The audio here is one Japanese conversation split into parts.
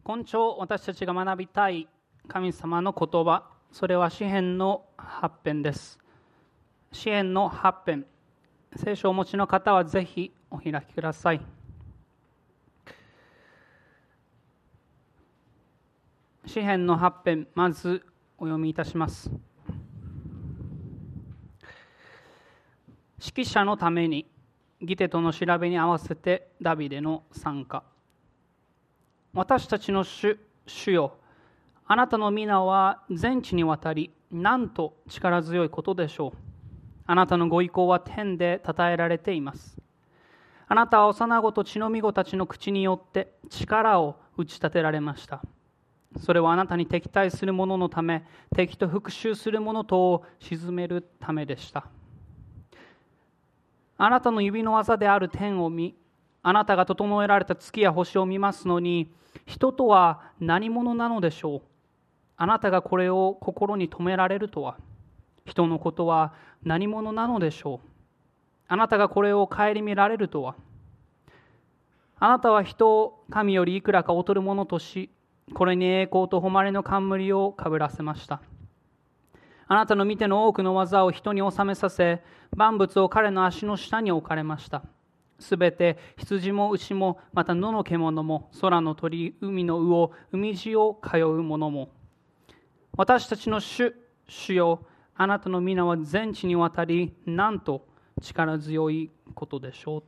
今朝私たちが学びたい神様の言葉、それは詩編の8編です。詩編の8編、聖書をお持ちの方はぜひお開きください。詩編の8編、まずお読みいたします。指揮者のためにギテとの調べに合わせてダビデの賛歌。私たちの主よ、あなたの皆は全地にわたり、なんと力強いことでしょう。あなたのご意向は天で称えられています。あなたは幼子と血のみ子たちの口によって力を打ち立てられました。それはあなたに敵対する者のため、敵と復讐する者とを鎮めるためでした。あなたの指の技である天を見、あなたが整えられた月や星を見ますのに、人とは何者なのでしょう。あなたがこれを心に留められるとは。人のことは何者なのでしょう。あなたがこれを顧みられるとは。あなたは人を神よりいくらか劣るものとし、これに栄光と誉れの冠をかぶらせました。あなたの見ての多くの技を人に収めさせ、万物を彼の足の下に置かれました。すべて羊も牛も、また野の獣も、空の鳥、海の魚、海地を通う者も。私たちの主よ、あなたの皆は全地にわたり、なんと力強いことでしょう。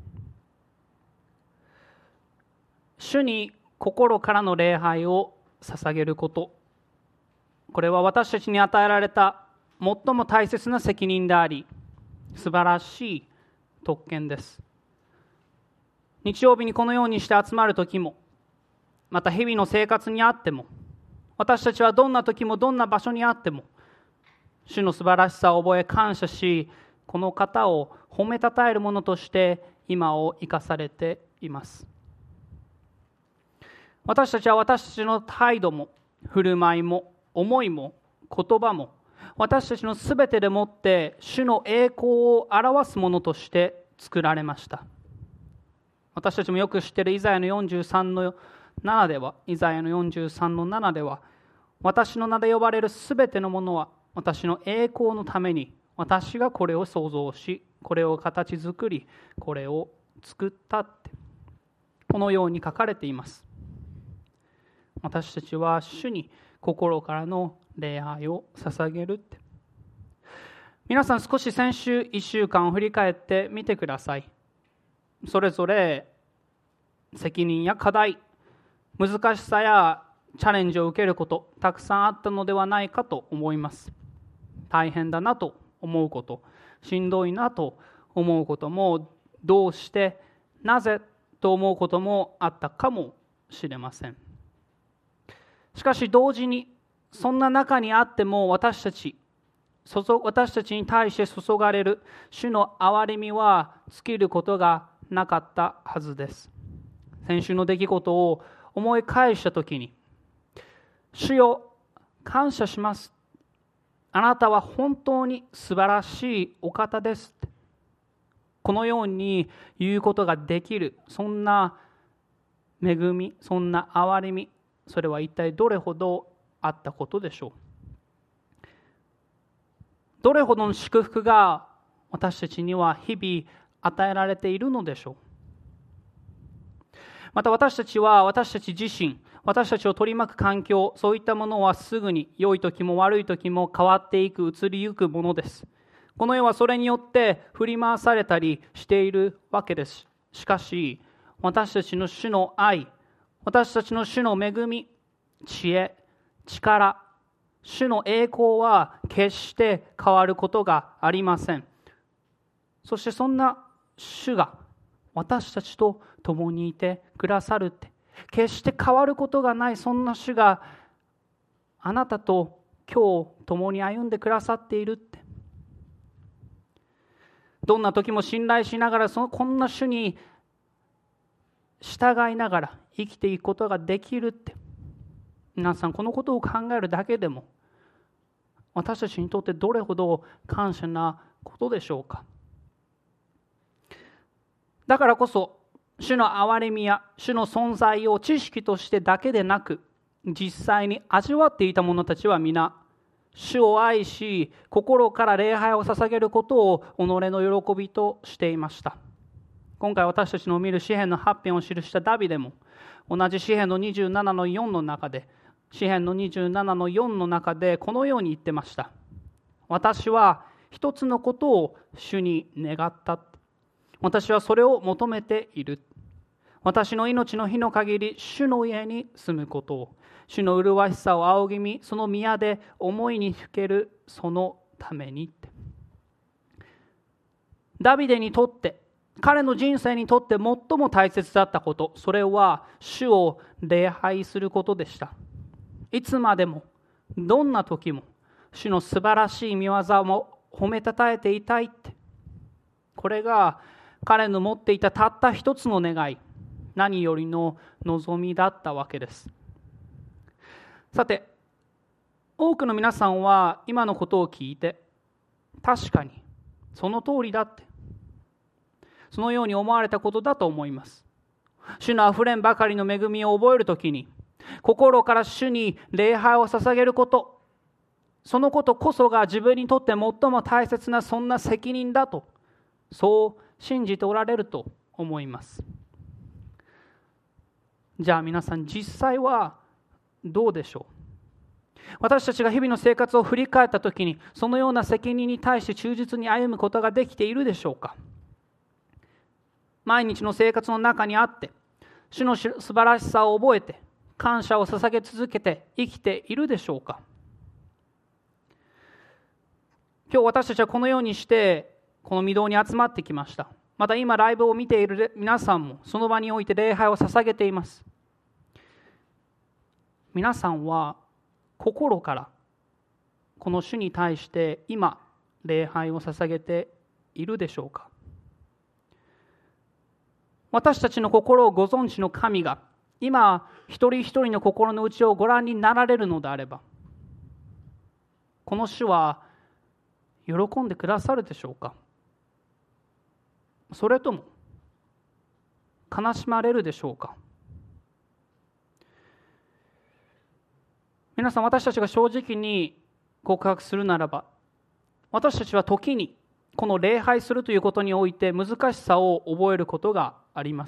主に心からの礼拝を捧げること。これは私たちに与えられた最も大切な責任であり、素晴らしい特権です。日曜日にこのようにして集まる時も、また日々の生活にあっても、私たちはどんな時もどんな場所にあっても、主の素晴らしさを覚え感謝し、この方を褒めたたえるものとして今を生かされています。私たちは私たちの態度も振る舞いも思いも言葉も、私たちのすべてでもって主の栄光を表すものとして作られました。私たちもよく知っているイザヤの43の7では、私の名で呼ばれるすべてのものは私の栄光のために、私がこれを創造し、これを形作り、これを作ったって、このように書かれています。私たちは主に心からの礼拝を捧げるって。皆さん、少し先週1週間を振り返ってみてください。それぞれ責任や課題、難しさやチャレンジを受けること、たくさんあったのではないかと思います。大変だなと思うこと、しんどいなと思うことも、どうして、なぜと思うこともあったかもしれません。しかし同時に、そんな中にあっても私たちに対して注がれる主の憐れみは尽きることがなかったはずです。先週の出来事を思い返したときに、主よ、感謝します。あなたは本当に素晴らしいお方です。このように言うことができる、そんな恵み、そんな憐れみ、それは一体どれほどあったことでしょう。どれほどの祝福が私たちには日々与えられているのでしょう。また私たち自身、私たちを取り巻く環境、そういったものはすぐに良い時も悪い時も変わっていく、移りゆくものです。この世はそれによって振り回されたりしているわけです。しかし、私たちの主の愛、私たちの主の恵み、知恵、力、主の栄光は決して変わることがありません。そしてそんな主が私たちと共にいてくださるって、決して変わることがないそんな主があなたと今日共に歩んでくださっているって、どんな時も信頼しながらこんな主に従いながら生きていくことができるって、皆さん、このことを考えるだけでも私たちにとってどれほど感謝なことでしょうか。だからこそ主の憐れみや主の存在を知識としてだけでなく、実際に味わっていた者たちは皆、主を愛し、心から礼拝を捧げることを己の喜びとしていました。今回私たちの見る詩編の8編を記したダビデも、同じ詩編の27の4の中で、詩編の27の4の中でこのように言ってました。私は一つのことを主に願った。私はそれを求めている。私の命の日の限り、主の家に住むことを、主の麗しさを仰ぎ見、その宮で思いにふけるそのためにって。ダビデにとって、彼の人生にとって最も大切だったこと、それは主を礼拝することでした。いつまでも、どんな時も、主の素晴らしい御業を褒めたたえていたいって。これが彼の持っていたたった一つの願い、何よりの望みだったわけです。さて、多くの皆さんは今のことを聞いて、確かにその通りだって、そのように思われたことだと思います。主のあふれんばかりの恵みを覚えるときに、心から主に礼拝を捧げること、そのことこそが自分にとって最も大切なそんな責任だと、そう信じておられると思います。じゃあ皆さん、実際はどうでしょう。私たちが日々の生活を振り返ったときに、そのような責任に対して忠実に歩むことができているでしょうか。毎日の生活の中にあって、主の素晴らしさを覚えて、感謝を捧げ続けて生きているでしょうか。今日私たちはこのようにして、この御堂に集まってきました。また今ライブを見ている皆さんも、その場において礼拝を捧げています。皆さんは心からこの主に対して今礼拝を捧げているでしょうか。私たちの心をご存知の神が今一人一人の心の内をご覧になられるのであれば、この主は喜んでくださるでしょうか。それとも悲しまれるでしょうか。皆さん、私たちが正直に告白するならば、私たちは時にこの礼拝するということにおいて難しさを覚えることがあります。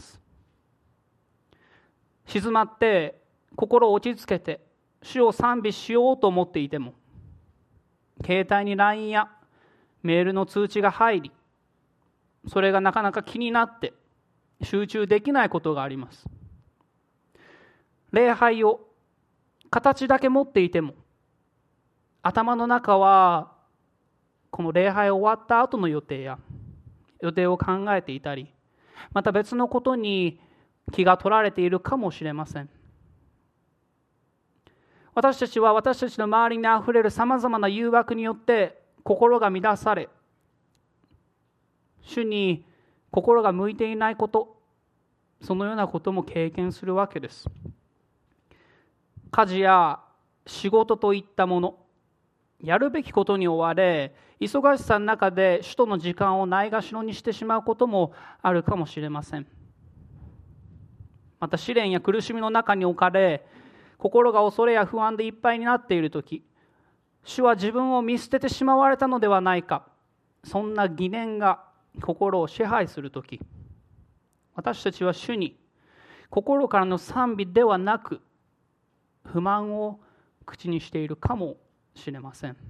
静まって心を落ち着けて主を賛美しようと思っていても、携帯に LINE やメールの通知が入り、それがなかなか気になって集中できないことがあります。礼拝を形だけ持っていても、頭の中はこの礼拝終わった後の予定を考えていたり、また別のことに気が取られているかもしれません。私たちは私たちの周りにあふれるさまざまな誘惑によって心が乱され、主に心が向いていないこと、そのようなことも経験するわけです。家事や仕事といったもの、やるべきことに追われ、忙しさの中で主との時間をないがしろにしてしまうこともあるかもしれません。また試練や苦しみの中に置かれ、心が恐れや不安でいっぱいになっているとき、主は自分を見捨ててしまわれたのではないか、そんな疑念が心を支配するとき、私たちは主に心からの賛美ではなく不満を口にしているかもしれません。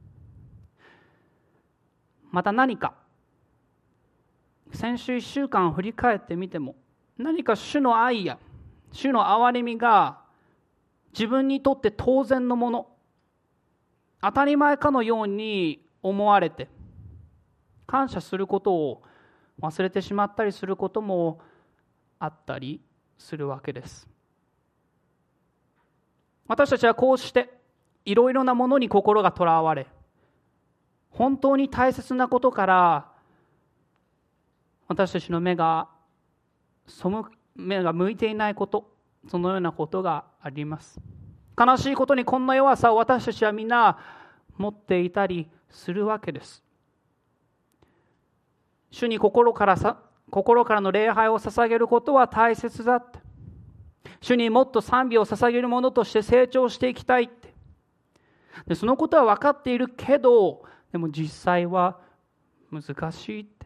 また何か先週1週間を振り返ってみても、何か主の愛や主の憐れみが自分にとって当然のもの、当たり前かのように思われて、感謝することを忘れてしまったりすることもあったりするわけです。私たちはこうしていろいろなものに心がとらわれ、本当に大切なことから私たちの目が向いていないこと、そのようなことがあります。悲しいことにこんな弱さを私たちはみんな持っていたりするわけです。主に心から心からの礼拝を捧げることは大切だって。主にもっと賛美を捧げるものとして成長していきたいって。でそのことは分かっているけど、でも実際は難しいって。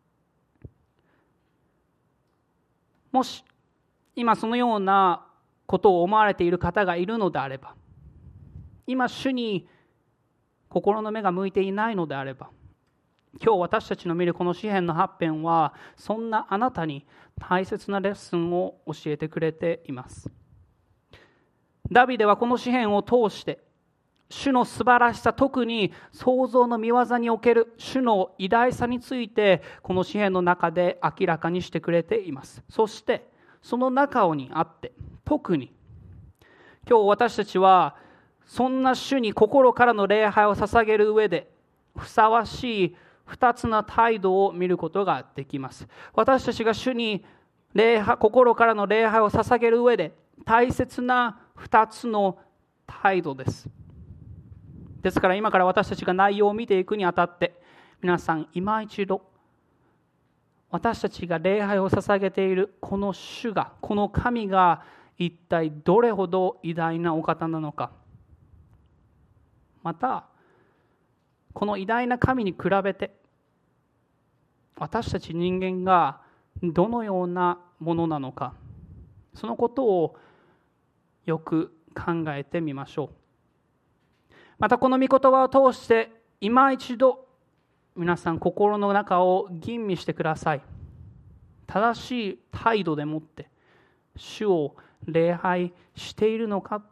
もし今そのようなことを思われている方がいるのであれば、今主に心の目が向いていないのであれば、今日私たちの見るこの詩編の8編はそんなあなたに大切なレッスンを教えてくれています。ダビデはこの詩編を通して主の素晴らしさ、特に創造の御業における主の偉大さについてこの詩編の中で明らかにしてくれています。そしてその中にあって特に今日私たちはそんな主に心からの礼拝を捧げる上でふさわしい2つの態度を見ることができます。私たちが主に心からの礼拝を捧げる上で大切な2つの態度です。ですから今から私たちが内容を見ていくにあたって、皆さん今一度私たちが礼拝を捧げているこの主が、この神が一体どれほど偉大なお方なのか、またこの偉大な神に比べて私たち人間がどのようなものなのか、そのことをよく考えてみましょう。またこの御言葉を通して今一度皆さん心の中を吟味してください。正しい態度でもって主を礼拝しているのかって。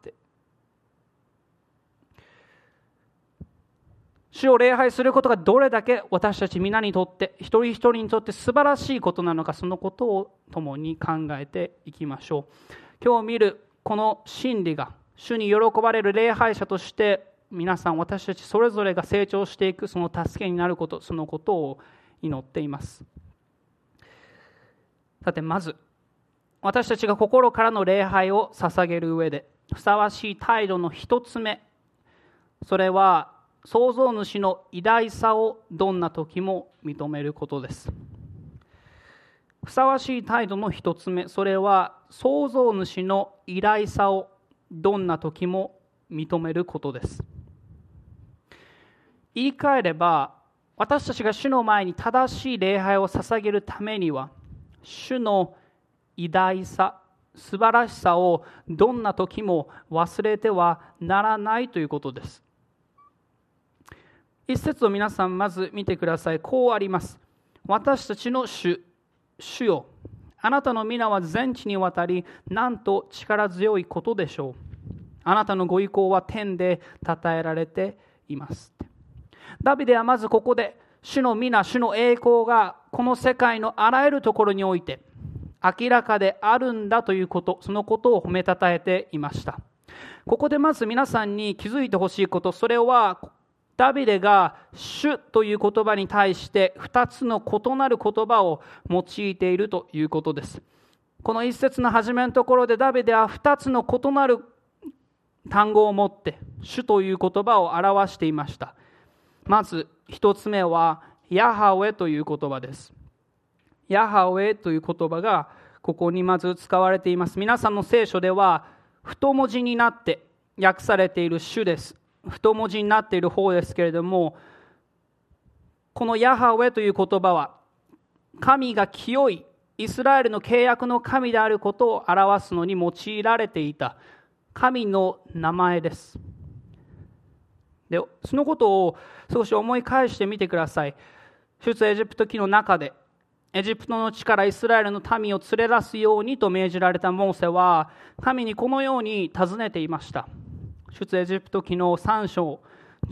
主を礼拝することがどれだけ私たち皆にとって、一人一人にとって素晴らしいことなのか、そのことを共に考えていきましょう。今日見るこの真理が主に喜ばれる礼拝者として皆さん私たちそれぞれが成長していくその助けになること、そのことを祈っています。さてまず私たちが心からの礼拝を捧げる上でふさわしい態度の一つ目、それは創造主の偉大さをどんな時も認めることです。ふさわしい態度の一つ目、それは創造主の偉大さをどんな時も認めることです。言い換えれば、私たちが主の前に正しい礼拝を捧げるためには、主の偉大さ、素晴らしさをどんな時も忘れてはならないということです。一節を皆さんまず見てください。こうあります。私たちの主よ、あなたの皆は全地にわたり、なんと力強いことでしょう。あなたのご意向は天で称えられています。ダビデはまずここで、主の皆、主の栄光がこの世界のあらゆるところにおいて明らかであるんだということ、そのことを褒めたたえていました。ここでまず皆さんに気づいてほしいこと、それはダビデが主という言葉に対して2つの異なる言葉を用いているということです。この一節の初めのところでダビデは2つの異なる単語を持って主という言葉を表していました。まず1つ目はヤハウェという言葉です。ヤハウェという言葉がここにまず使われています。皆さんの聖書では太文字になって訳されている主です。太文字になっている方ですけれども、このヤハウェという言葉は神が清いイスラエルの契約の神であることを表すのに用いられていた神の名前です。で、そのことを少し思い返してみてください。出エジプト記の中でエジプトの地からイスラエルの民を連れ出すようにと命じられたモーセは神にこのように尋ねていました。出エジプト記の3章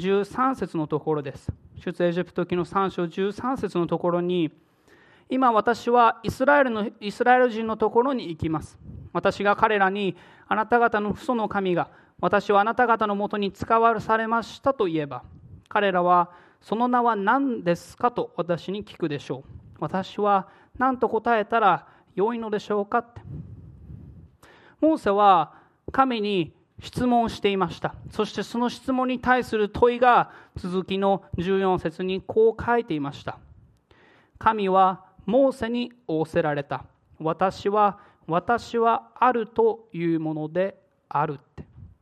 13節のところです。出エジプト記の3章13節のところに、今私はイスラエル人のところに行きます。私が彼らに、あなた方の父祖の神が私はあなた方のもとに使わされましたと言えば、彼らはその名は何ですかと私に聞くでしょう。私は何と答えたら良いのでしょうかって。モーセは神に質問していました。そしてその質問に対する問いが続きの14節にこう書いていました。神はモーセに仰せられた。私はあるというものであるって。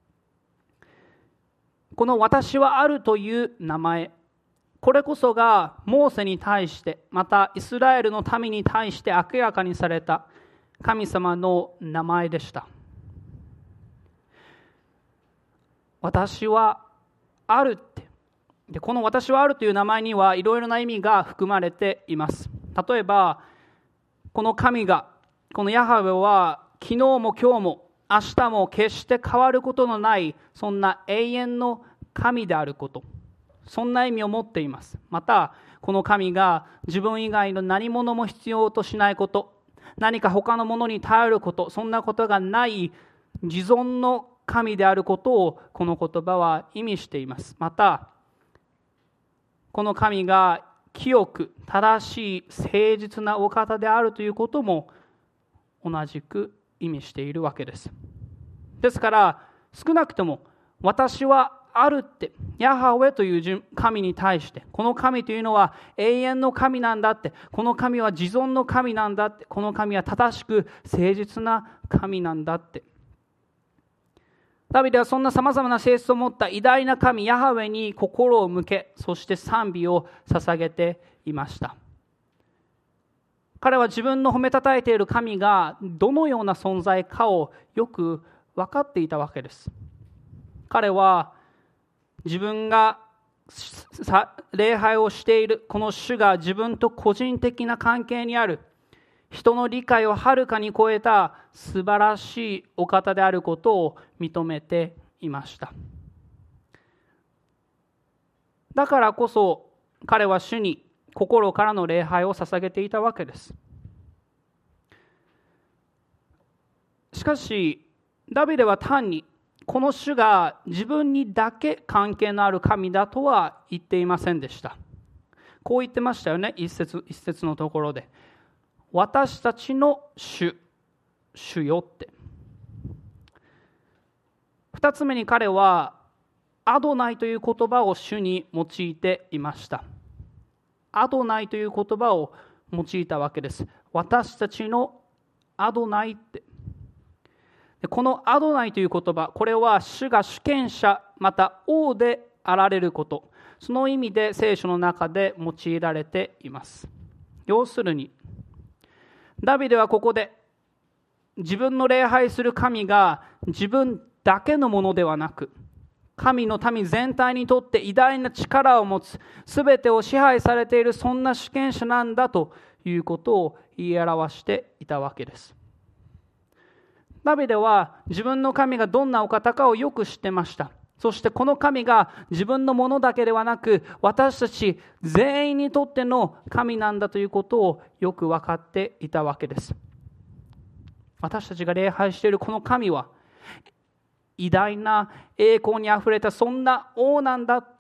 この私はあるという名前、これこそがモーセに対して、またイスラエルの民に対して明らかにされた神様の名前でした。私はあるって。で、この私はあるという名前にはいろいろな意味が含まれています。例えば、この神が、このヤハウェは昨日も今日も明日も決して変わることのない、そんな永遠の神であること、そんな意味を持っています。また、この神が自分以外の何者も必要としないこと、何か他のものに頼ること、そんなことがない自存の神であることをこの言葉は意味しています。また、この神が清く正しい誠実なお方であるということも同じく意味しているわけです。ですから少なくとも私はあるって、ヤハウェという神に対して、この神というのは永遠の神なんだって、この神は自存の神なんだって、この神は正しく誠実な神なんだって。ダビデはそんなさまざまな性質を持った偉大な神ヤハウェに心を向け、そして賛美を捧げていました。彼は自分の褒めたたえている神がどのような存在かをよく分かっていたわけです。彼は自分が礼拝をしているこの主が自分と個人的な関係にある、人の理解をはるかに超えた素晴らしいお方であることを認めていました。だからこそ彼は主に心からの礼拝を捧げていたわけです。しかしダビデは単にこの主が自分にだけ関係のある神だとは言っていませんでした。こう言ってましたよね。一節のところで、私たちの主よって。二つ目に彼はアドナイという言葉を主に用いていました。アドナイという言葉を用いたわけです。私たちのアドナイって。このアドナイという言葉、これは主が主権者また王であられること、その意味で聖書の中で用いられています。要するにダビデはここで自分の礼拝する神が自分だけのものではなく、神の民全体にとって偉大な力を持つ、すべてを支配されている、そんな主権者なんだということを言い表していたわけです。ダビデは自分の神がどんなお方かをよく知ってました。そしてこの神が自分のものだけではなく、私たち全員にとっての神なんだということをよく分かっていたわけです。私たちが礼拝しているこの神は偉大な栄光にあふれたそんな王なんだって。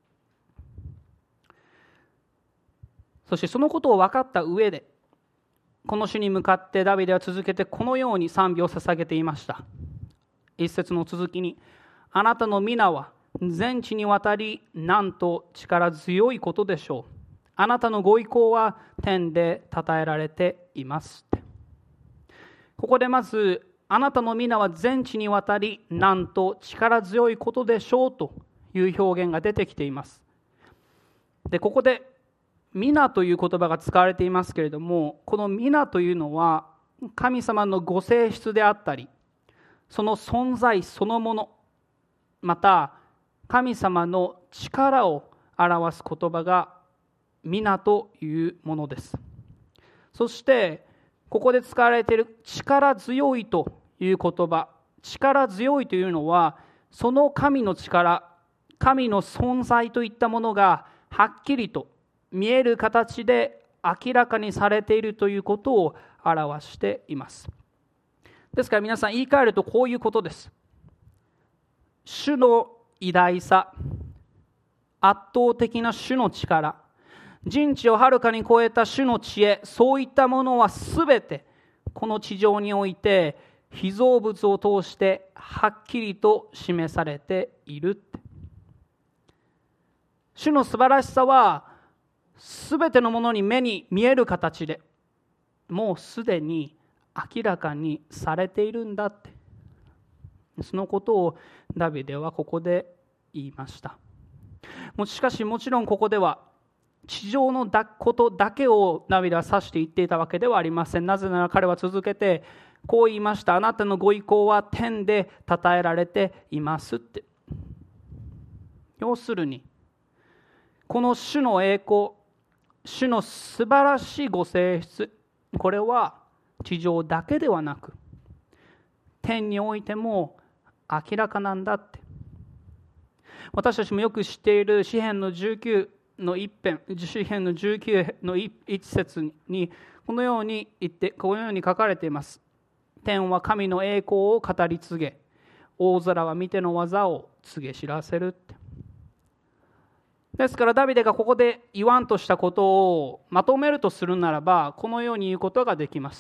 そしてそのことを分かった上で、この主に向かってダビデは続けてこのように賛美を捧げていました。一節の続きに、あなたの皆は全地にわたりなんと力強いことでしょう。あなたのご意向は天で称えられています。ここでまず、あなたの皆は全地にわたりなんと力強いことでしょうという表現が出てきています。で、ここで皆という言葉が使われていますけれども、この皆というのは神様のご性質であったり、その存在そのもの、また神様の力を表す言葉が皆というものです。そしてここで使われている力強いという言葉、力強いというのはその神の力、神の存在といったものがはっきりと見える形で明らかにされているということを表しています。ですから皆さん言い換えるとこういうことです。主の偉大さ、圧倒的な主の力、人知をはるかに超えた主の知恵、そういったものはすべてこの地上において被造物を通してはっきりと示されている。主の素晴らしさはすべてのものに目に見える形でもうすでに明らかにされているんだって、そのことをダビデはここで言いました。しかしもちろんここでは地上のことだけをダビデは指して言っていたわけではありません。なぜなら彼は続けてこう言いました。あなたのご意向は天で称えられていますって。要するにこの主の栄光、主の素晴らしいご性質、これは地上だけではなく天においても明らかなんだって。私たちもよく知っている詩編の19の一編、詩編の19の一節にこのように言って、このように書かれています。天は神の栄光を語り継げ、大空は見ての技を告げ知らせるって。ですからダビデがここで言わんとしたことをまとめるとするならば、このように言うことができます。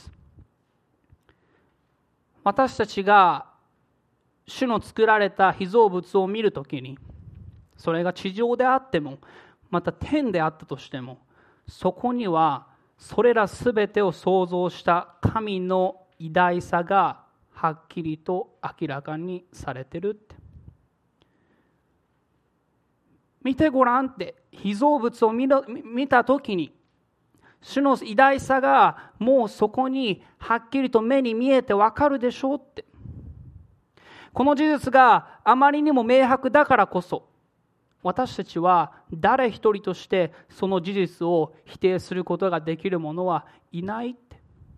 私たちが主の作られた被造物を見るときに、それが地上であってもまた天であったとしても、そこにはそれらすべてを創造した神の偉大さがはっきりと明らかにされてるって。見てごらんって、被造物を見たときに主の偉大さがもうそこにはっきりと目に見えてわかるでしょうって。この事実があまりにも明白だからこそ、私たちは誰一人としてその事実を否定することができる者はいないって。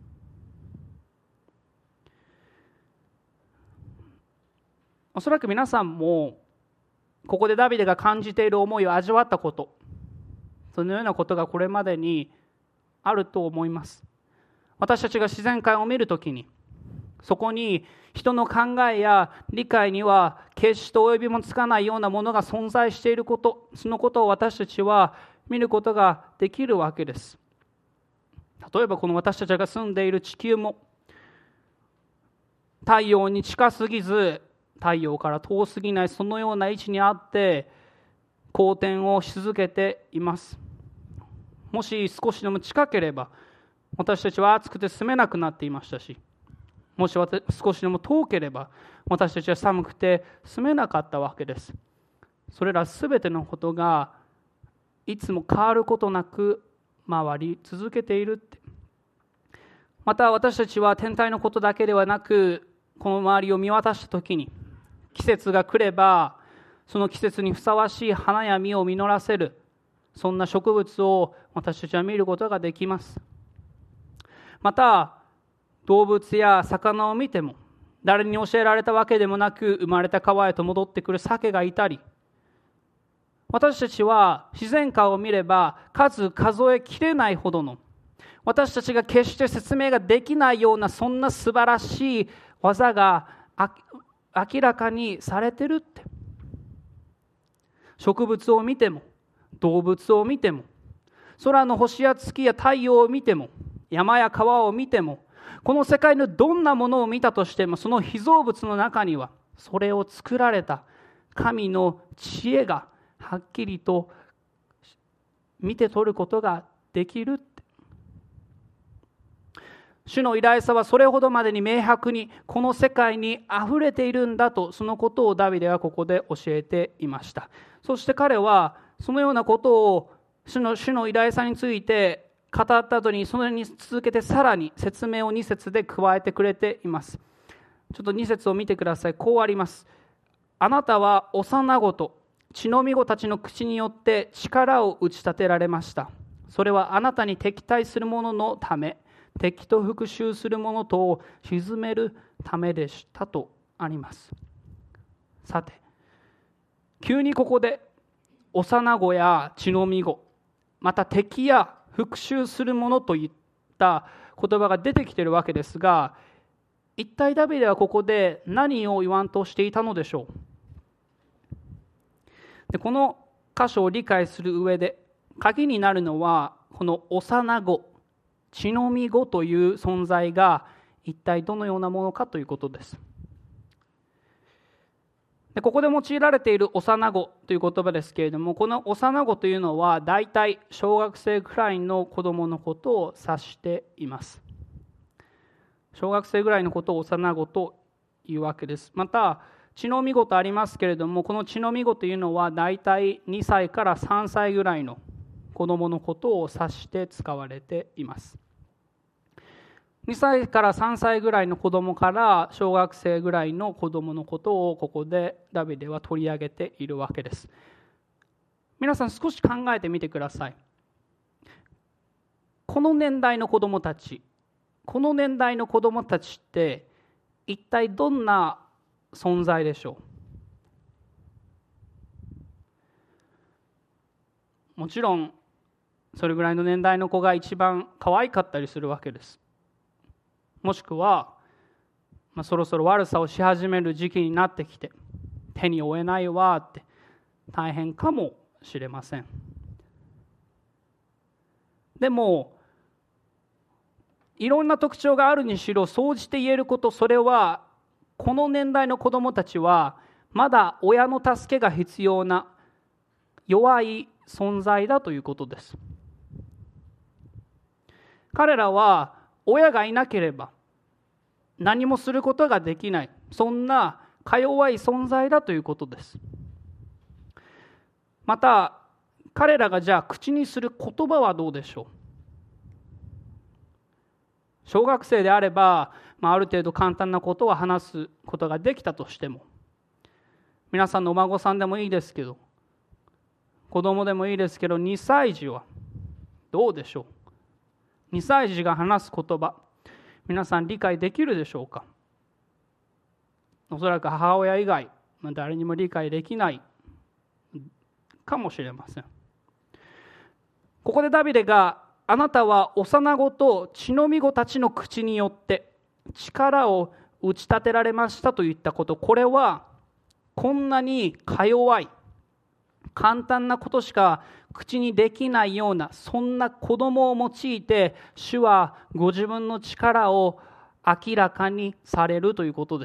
おそらく皆さんもここでダビデが感じている思いを味わったこと、そのようなことがこれまでにあると思います。私たちが自然界を見るときに、そこに人の考えや理解には決して及びもつかないようなものが存在していること、そのことを私たちは見ることができるわけです。例えばこの私たちが住んでいる地球も、太陽に近すぎず太陽から遠すぎない、そのような位置にあって公転をし続けています。もし少しでも近ければ私たちは暑くて住めなくなっていましたし、もし少しでも遠ければ私たちは寒くて住めなかったわけです。それらすべてのことがいつも変わることなく回り続けているって。また私たちは天体のことだけではなく、この周りを見渡したときに、季節が来ればその季節にふさわしい花や実を実らせる、そんな植物を私たちは見ることができます。また動物や魚を見ても、誰に教えられたわけでもなく生まれた川へと戻ってくる鮭がいたり、私たちは自然界を見れば数えきれないほどの、私たちが決して説明ができないようなそんな素晴らしい技が明らかにされてるって。植物を見ても動物を見ても、空の星や月や太陽を見ても、山や川を見ても、この世界のどんなものを見たとしても、その被造物の中にはそれを作られた神の知恵がはっきりと見て取ることができるって。主の偉大さはそれほどまでに明白にこの世界にあふれているんだと、そのことをダビデはここで教えていました。そして彼はそのようなことを主の偉大さについて語った後に、それに続けてさらに説明を2節で加えてくれています。ちょっと2節を見てください。こうあります。あなたは幼子と血のみ子たちの口によって力を打ち立てられました。それはあなたに敵対する者のため、敵と復讐する者とを鎮めるためでしたとあります。さて、急にここで幼子や血のみ子、また敵や復讐する者といった言葉が出てきているわけですが、一体ダビデはここで何を言わんとしていたのでしょう。で、この箇所を理解する上で鍵になるのは、この幼子、血のみ子という存在が一体どのようなものかということです。 でここで用いられている幼子という言葉ですけれども、この幼子というのは大体小学生くらいの子供のことを指しています。小学生ぐらいのことを幼子というわけです。また血のみ子とありますけれども、この血のみ子というのは大体2歳から3歳ぐらいの子供のことを指して使われています。2歳から3歳ぐらいの子供から小学生ぐらいの子供のことをここでダビデは取り上げているわけです。皆さん少し考えてみてください。この年代の子供たちって一体どんな存在でしょう。もちろんそれぐらいの年代の子が一番可愛かったりするわけです。もしくは、そろそろ悪さをし始める時期になってきて、手に負えないわって大変かもしれません。でもいろんな特徴があるにしろ、総じて言えること、それはこの年代の子どもたちはまだ親の助けが必要な弱い存在だということです。彼らは親がいなければ何もすることができない、そんなか弱い存在だということです。また彼らがじゃあ口にする言葉はどうでしょう。小学生であれば、ある程度簡単なことを話すことができたとしても、皆さんのお孫さんでもいいですけど、子供でもいいですけど、2歳児はどうでしょう。2歳児が話す言葉、皆さん理解できるでしょうか。おそらく母親以外、誰にも理解できないかもしれません。ここでダビデが、あなたは幼子と血のみ子たちの口によって力を打ち立てられましたといったこと、これはこんなにか弱い、簡単なことしか口にできないような、そんな子供を用いて主はご自分の力を明らかにされるということです。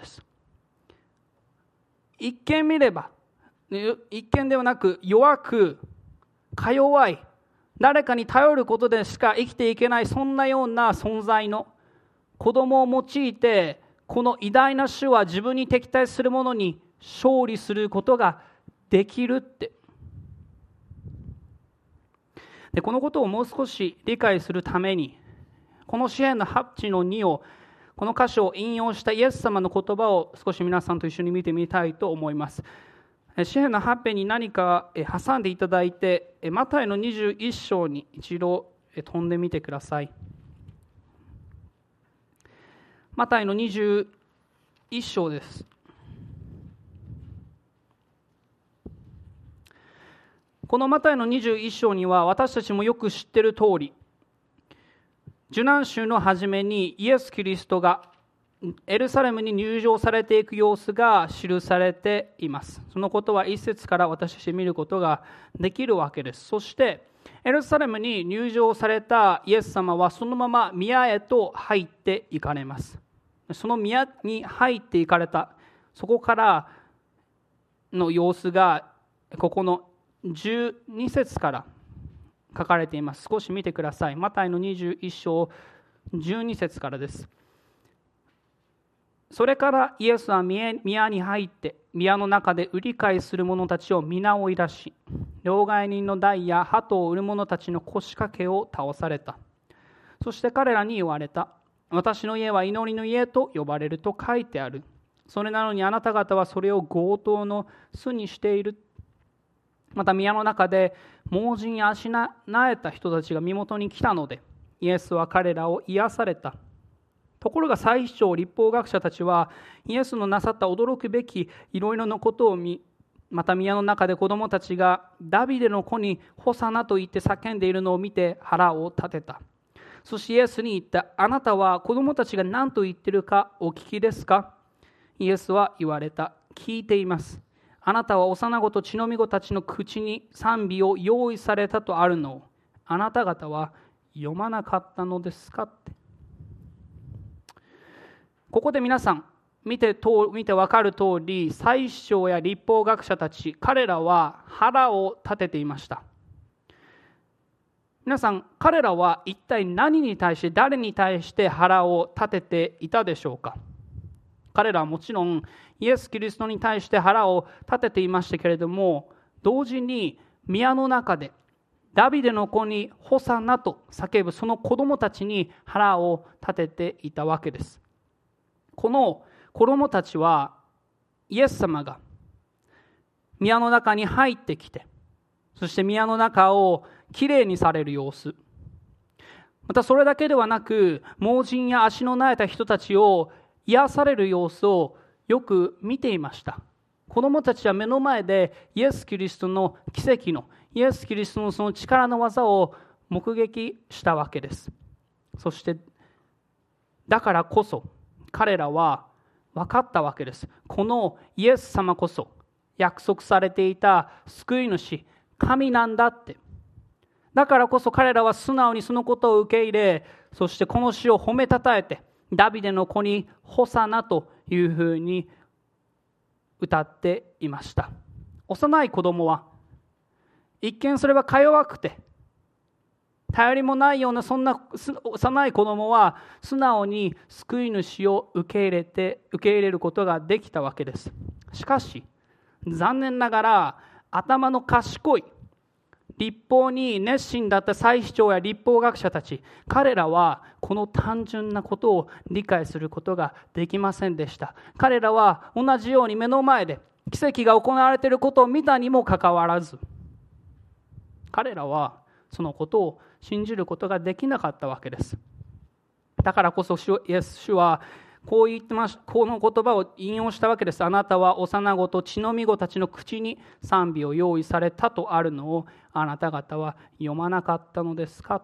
一見見れば、一見ではなく弱くか弱い、誰かに頼ることでしか生きていけない、そんなような存在の子供を用いて、この偉大な主は自分に敵対する者に勝利することができるって。でこのことをもう少し理解するために、この詩編の8の2を、この箇所を引用したイエス様の言葉を少し皆さんと一緒に見てみたいと思います。詩編の8編に何か挟んでいただいて、マタイの21章に一度飛んでみてください。マタイの21章です。このマタイの21章には、私たちもよく知っている通り、受難週の初めにイエス・キリストがエルサレムに入場されていく様子が記されています。そのことは一節から私たち見ることができるわけです。そしてエルサレムに入場されたイエス様はそのまま宮へと入っていかれます。その宮に入っていかれた、そこからの様子がここの12節から書かれています。少し見てください。マタイの21章12節からです。それからイエスは宮に入って、宮の中で売り買いする者たちを皆追い出し、両替人の台や鳩を売る者たちの腰掛けを倒された。そして彼らに言われた。私の家は祈りの家と呼ばれると書いてある。それなのにあなた方はそれを強盗の巣にしている。また宮の中で盲人や足なえた人たちが身元に来たので、イエスは彼らを癒された。ところが祭司長、律法学者たちはイエスのなさった驚くべきいろいろなことを見、また宮の中で子供たちがダビデの子にホサナと言って叫んでいるのを見て腹を立てた。そしてイエスに言った。あなたは子供たちが何と言っているかお聞きですか。イエスは言われた。聞いています。あなたは幼子と血のみ子たちの口に賛美を用意されたとあるのをあなた方は読まなかったのですかって。ここで皆さん、 見て分かる通り、祭司長や律法学者たち、彼らは腹を立てていました。皆さん、彼らは一体何に対して、誰に対して腹を立てていたでしょうか。彼らはもちろんイエス・キリストに対して腹を立てていましたけれども、同時に宮の中でダビデの子にホサナと叫ぶその子供たちに腹を立てていたわけです。この子供たちはイエス様が宮の中に入ってきて、そして宮の中をきれいにされる様子、またそれだけではなく、盲人や足のなえた人たちを癒される様子をよく見ていました。子供たちは目の前でイエス・キリストの奇跡の、イエス・キリストのその力の技を目撃したわけです。そしてだからこそ彼らは分かったわけです。このイエス様こそ約束されていた救い主、神なんだって。だからこそ彼らは素直にそのことを受け入れ、そしてこの死を褒めたたえて、ダビデの子にホサナというふうに歌っていました。幼い子供は、一見それはか弱くて頼りもないようなそんな幼い子供は素直に救い主を受け入れることができたわけです。しかし残念ながら頭の賢い、律法に熱心だった祭司長や律法学者たち、彼らはこの単純なことを理解することができませんでした。彼らは同じように目の前で奇跡が行われていることを見たにもかかわらず、彼らはそのことを信じることができなかったわけです。だからこそイエス主はこう言ってました。この言葉を引用したわけです。あなたは幼子と血のみ子たちの口に賛美を用意されたとあるのをあなた方は読まなかったのですかって。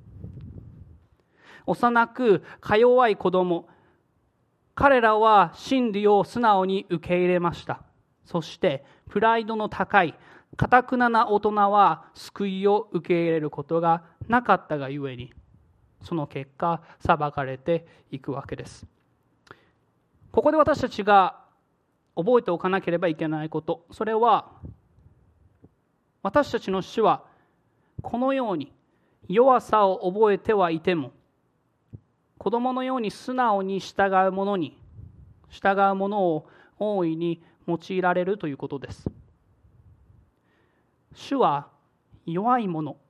幼くか弱い子供、彼らは真理を素直に受け入れました。そしてプライドの高い頑なな大人は救いを受け入れることがなかったがゆえに、その結果裁かれていくわけです。ここで私たちが覚えておかなければいけないこと、それは私たちの主はこのように弱さを覚えてはいても、子供のように素直に従うものを大いに用いられるということです。主は弱いもの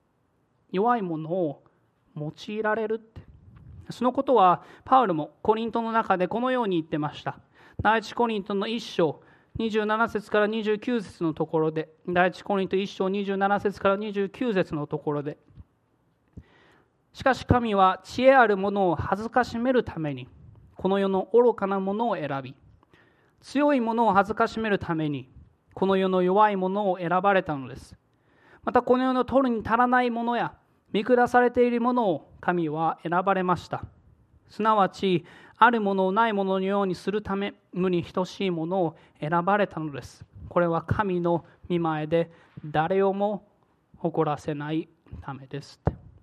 を用いられるって。そのことはパウロもコリントの中でこのように言ってました。第一コリントの1章27節から29節のところで、第一コリント1章27節から29節のところで、しかし神は知恵あるものを恥ずかしめるためにこの世の愚かなものを選び、強いものを恥ずかしめるためにこの世の弱いものを選ばれたのです。またこの世の取るに足らないものや見下されているものを神は選ばれました。すなわちあるものをないもののようにするため、無に等しいものを選ばれたのです。これは神の御前で誰をも誇らせないためです。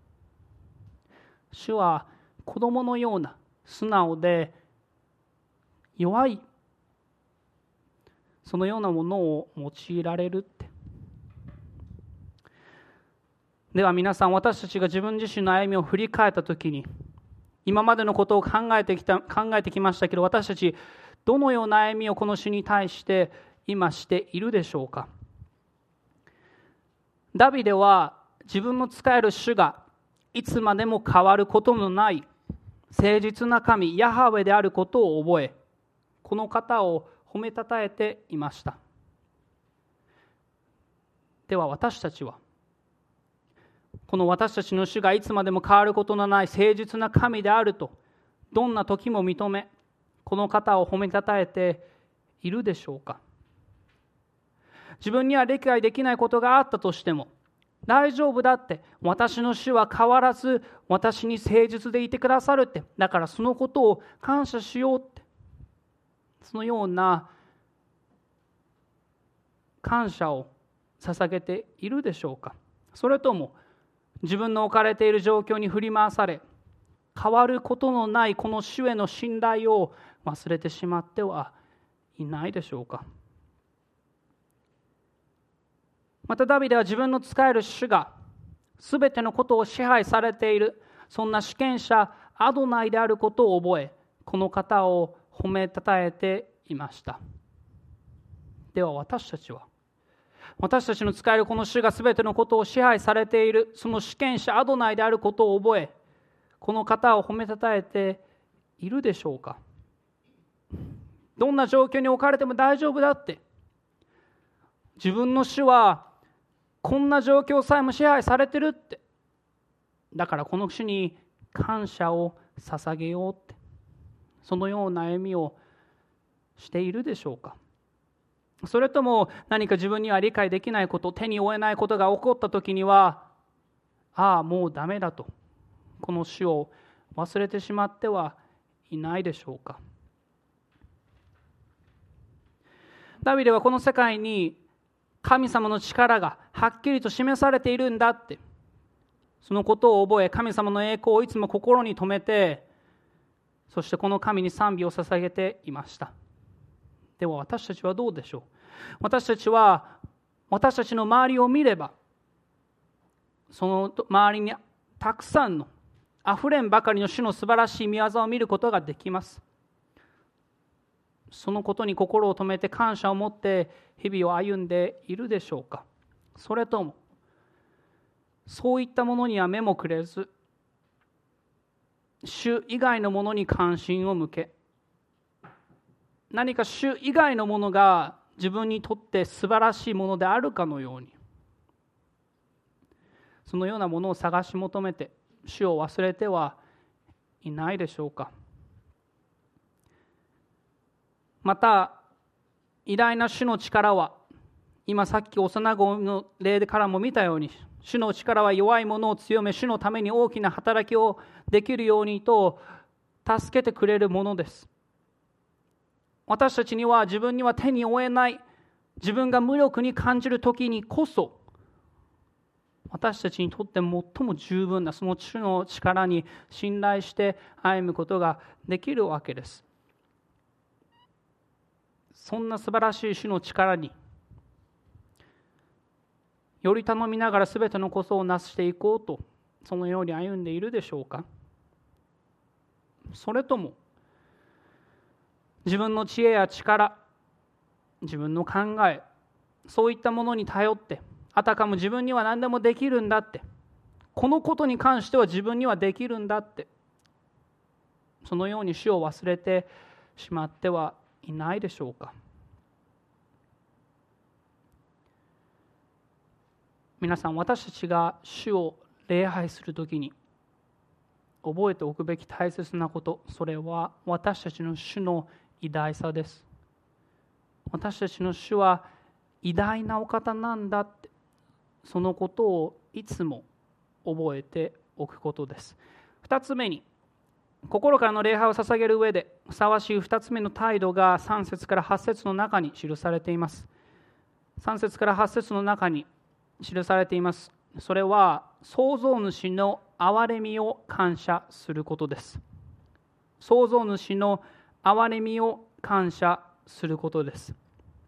主は子供のような素直で弱い、そのようなものを用いられるって。では皆さん、私たちが自分自身の歩みを振り返ったときに、今までのことを考えてきましたけど、私たちどのような歩みをこの主に対して今しているでしょうか。ダビデは自分の仕える主がいつまでも変わることのない誠実な神ヤハウェであることを覚え、この方を褒めたたえていました。では私たちは、この私たちの主がいつまでも変わることのない誠実な神であるとどんな時も認め、この方を褒めたたえているでしょうか。自分には理解できないことがあったとしても大丈夫だって、私の主は変わらず私に誠実でいてくださるって、だからそのことを感謝しようって、そのような感謝を捧げているでしょうか。それとも自分の置かれている状況に振り回され、変わることのないこの主への信頼を忘れてしまってはいないでしょうか。またダビデは自分の仕える主がすべてのことを支配されている、そんな主権者アドナイであることを覚え、この方を褒めたたえていました。では私たちは、私たちの仕えるこの主がすべてのことを支配されている、その主権者アドナイであることを覚え、この方を褒めたたえているでしょうか。どんな状況に置かれても大丈夫だって、自分の主はこんな状況さえも支配されてるって、だからこの主に感謝を捧げようって、そのような歩みをしているでしょうか。それとも何か自分には理解できないこと、手に負えないことが起こったときには、もうダメだと、この主を忘れてしまってはいないでしょうか。ダビデはこの世界に神様の力がはっきりと示されているんだって、そのことを覚え、神様の栄光をいつも心に留めて、そしてこの神に賛美を捧げていました。では私たちはどうでしょう。私たちは私たちの周りを見れば、その周りにたくさんのあふれんばかりの主の素晴らしい御業を見ることができます。そのことに心を留めて感謝を持って日々を歩んでいるでしょうか。それともそういったものには目もくれず、主以外のものに関心を向け、何か主以外のものが自分にとって素晴らしいものであるかのように、そのようなものを探し求めて主を忘れてはいないでしょうか。また偉大な主の力は、今さっき幼子の例からも見たように、主の力は弱い者を強め、主のために大きな働きをできるようにと助けてくれるものです。私たちには自分には手に負えない、自分が無力に感じる時にこそ、私たちにとって最も十分なその主の力に信頼して歩むことができるわけです。そんな素晴らしい主の力により頼みながら全てのことをなしていこうと、そのように歩んでいるでしょうか。それとも自分の知恵や力、自分の考え、そういったものに頼って、あたかも自分には何でもできるんだって、このことに関しては自分にはできるんだって、そのように主を忘れてしまってはいないでしょうか。皆さん、私たちが主を礼拝するときに覚えておくべき大切なこと、それは私たちの主の偉大さです。私たちの主は偉大なお方なんだって、そのことをいつも覚えておくことです。2つ目に、心からの礼拝を捧げる上でふさわしい2つ目の態度が3節から8節の中に記されています。3節から8節の中に記されています。それは創造主の憐れみを感謝することです。創造主の憐れみを感謝することです。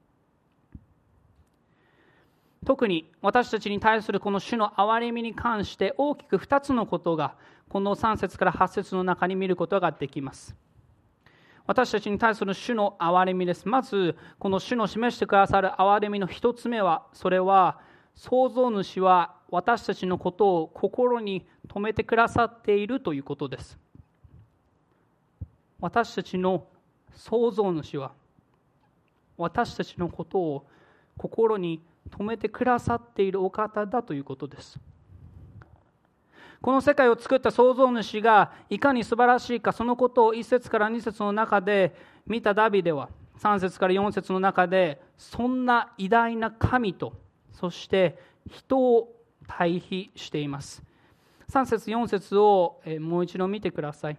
特に私たちに対するこの主の憐れみに関して大きく2つのことがこの3節から8節の中に見ることができます。私たちに対する主の憐れみです。まずこの主の示してくださる憐れみの1つ目は、それは創造主は私たちのことを心に留めてくださっているということです。私たちの創造主は私たちのことを心に留めてくださっているお方だということです。この世界を作った創造主がいかに素晴らしいか、そのことを1節から2節の中で見たダビデは3節から4節の中で、そんな偉大な神とそして人を対比しています。3節4節をもう一度見てください。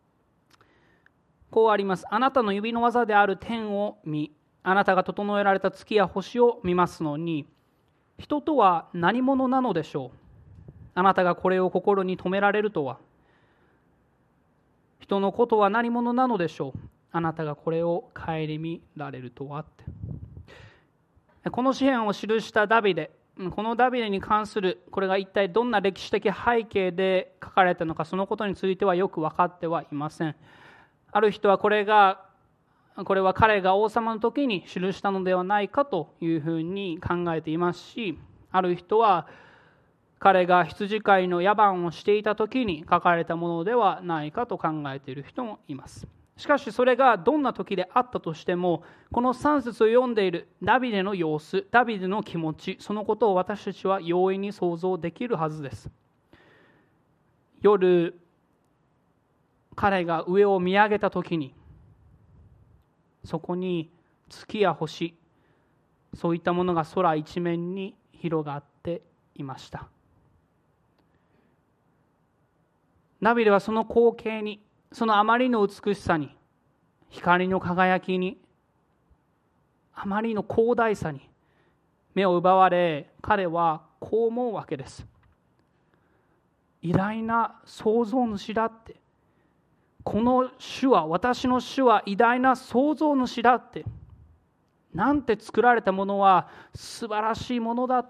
こうあります。あなたの指の技である天を見、あなたが整えられた月や星を見ますのに、人とは何者なのでしょう。あなたがこれを心に留められるとは。人のことは何者なのでしょう。 あなたがこれを顧みられるとはって。この詩篇を記したダビデ、このダビデに関するこれが一体どんな歴史的背景で書かれたのか、そのことについてはよく分かってはいません。ある人はこれは彼が王様の時に記したのではないかというふうに考えていますし、ある人は彼が羊飼いの野番をしていた時に書かれたものではないかと考えている人もいます。しかしそれがどんな時であったとしても、この3節を読んでいるダビデの様子、ダビデの気持ち、そのことを私たちは容易に想像できるはずです。夜、彼が上を見上げた時に、そこに月や星、そういったものが空一面に広がっていました。ダビデはその光景に、そのあまりの美しさに、光の輝きに、あまりの広大さに目を奪われ、彼はこう思うわけです。偉大な創造主だって、この主は、私の主は偉大な創造主だって、なんて作られたものは素晴らしいものだって。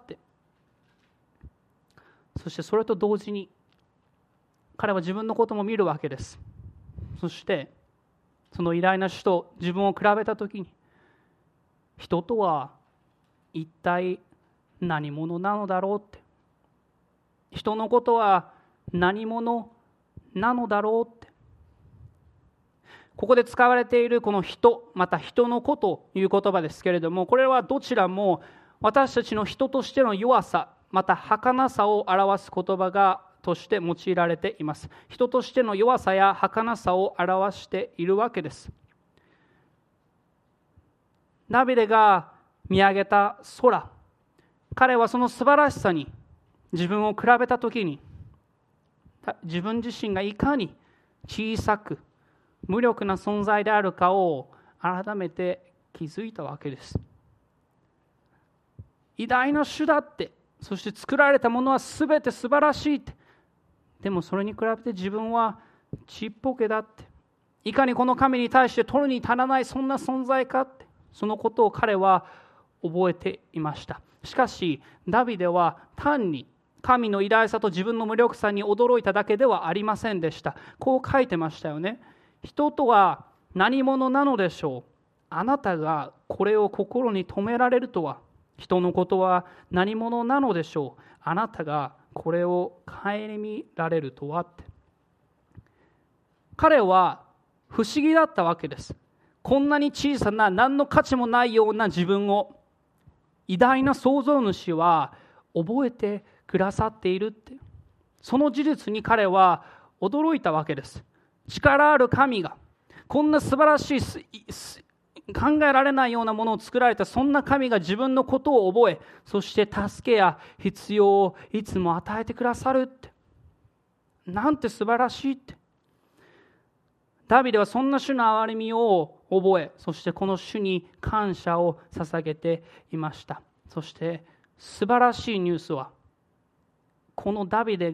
そしてそれと同時に彼は自分のことも見るわけです。そしてその偉大な主と自分を比べたときに、人とは一体何者なのだろうって、人のことは何者なのだろうって。ここで使われているこの人、また人の子という言葉ですけれども、これはどちらも私たちの人としての弱さ、また儚さを表す言葉として用いられています。人としての弱さや儚さを表しているわけです。ダビデが見上げた空、彼はその素晴らしさに自分を比べたときに、自分自身がいかに小さく無力な存在であるかを改めて気づいたわけです。偉大な主だって、そして作られたものはすべて素晴らしいって、でもそれに比べて自分はちっぽけだって、いかにこの神に対して取るに足らないそんな存在かって、そのことを彼は覚えていました。しかしダビデは単に神の偉大さと自分の無力さに驚いただけではありませんでした。こう書いてましたよね。人とは何者なのでしょう。あなたがこれを心に留められるとは。人のことは何者なのでしょう。あなたがこれを顧みられるとはって。彼は不思議だったわけです。こんなに小さな何の価値もないような自分を偉大な創造主は覚えてくださっているって、その事実に彼は驚いたわけです。力ある神がこんな素晴らしい考えられないようなものを作られたそんな神が自分のことを覚え、そして助けや必要をいつも与えてくださるって、なんて素晴らしいって。ダビデはそんな主の憐れみを覚え、そしてこの主に感謝を捧げていました。そして素晴らしいニュースは、このダビデ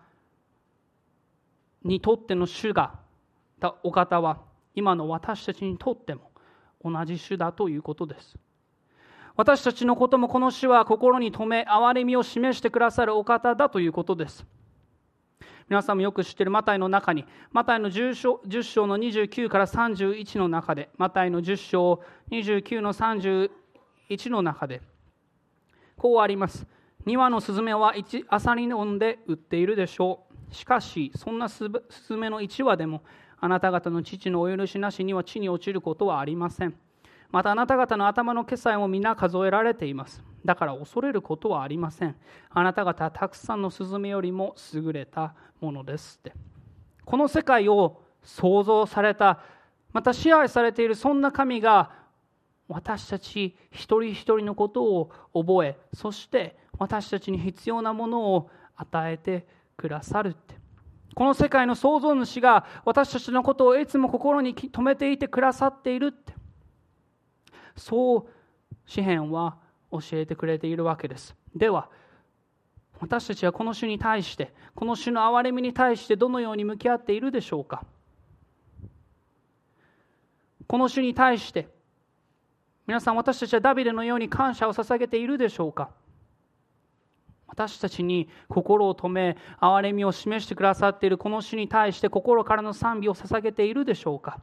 にとっての主がお方は今の私たちにとっても同じ主だということです。私たちのこともこの主は心に留め、憐れみを示してくださるお方だということです。皆さんもよく知っているマタイの中に、マタイの10章の29から31の中で、マタイの10章29の31の中でこうあります。2羽のスズメは朝に飲んで売っているでしょう。しかしそんなスズメの1羽でもあなた方の父のお許しなしには地に落ちることはありません。またあなた方の頭の毛さえも皆数えられています。だから恐れることはありません。あなた方はたくさんのスズメよりも優れたものですって。この世界を創造された、また支配されているそんな神が私たち一人一人のことを覚え、そして私たちに必要なものを与えてくださるって。この世界の創造主が私たちのことをいつも心に留めていてくださっているって、そう詩篇は教えてくれているわけです。では私たちはこの主に対して、この主の憐れみに対してどのように向き合っているでしょうか。 この主に対して皆さん、私たちはダビデのように感謝を捧げているでしょうか。私たちに心を止め、憐れみを示してくださっているこの主に対して心からの賛美を捧げているでしょうか。